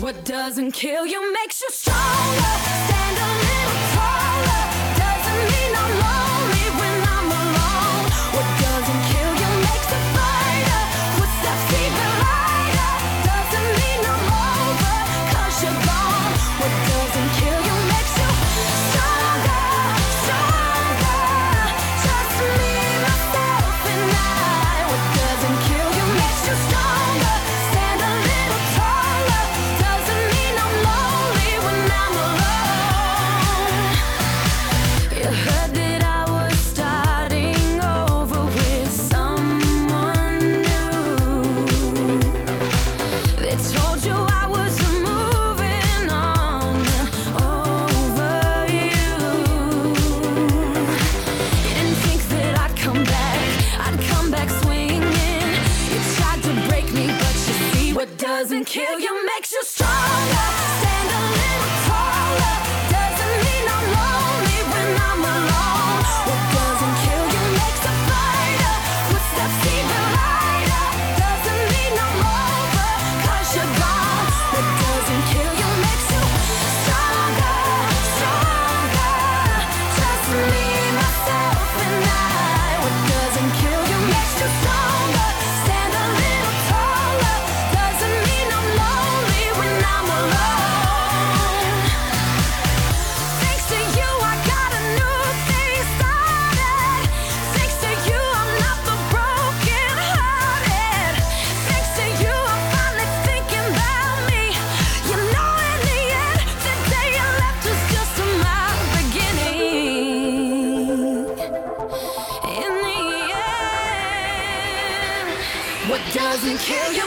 What doesn't kill you makes you stronger. Stand a little taller. Doesn't mean I'm lonely when I'm alone. What doesn't kill you makes a fighter. Footsteps even lighter. Doesn't mean I'm over, 'cause you're gone. What doesn't kill you makes you stronger, stronger. Just me, myself, and I. What doesn't kill you makes you stronger. Stand a little taller. Doesn't mean I'm lonely when I'm alone. You heard that I was starting over with someone new. They told you I was moving on over you. You didn't think that I'd come back swinging. You tried to break me, but you see, what doesn't kill you makes you stronger. Stand a little taller. Doesn't mean I'm lonely when I'm alone. What doesn't kill you makes a fighter. Footsteps even lighter. Doesn't mean I'm over, 'cause you're gone. What doesn't kill you makes you stronger, stronger. Just me, myself, and I. What doesn't kill you makes you stronger. Stand a little taller. Doesn't mean I'm lonely when I'm alone. Thanks to you, I got a new thing started. Thanks to you, I'm not the broken hearted. Thanks to you, I'm finally thinking about me. You know, in the end, the day you left was just my beginning. In the end, what doesn't kill you